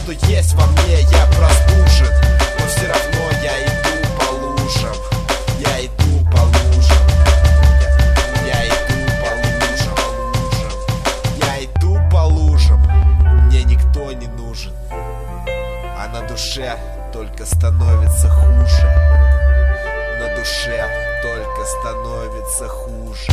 что есть во мне, я простужен, но все равно я иду по лужам. Я иду по лужам. Я иду по лужам. Я иду по лужам. Мне никто не нужен, а на душе только становится хуже. На душе только становится хуже.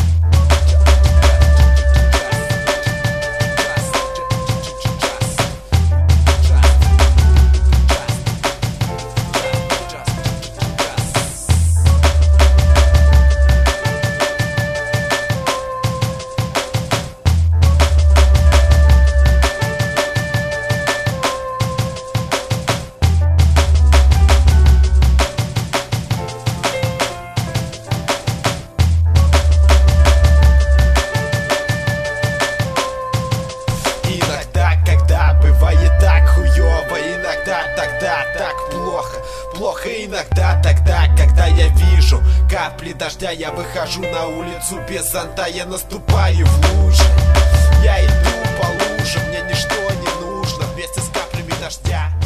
Тогда так плохо иногда тогда, когда я вижу капли дождя. Я выхожу на улицу без зонта, я наступаю в лужи. Я иду по лужам, мне ничто не нужно вместе с каплями дождя.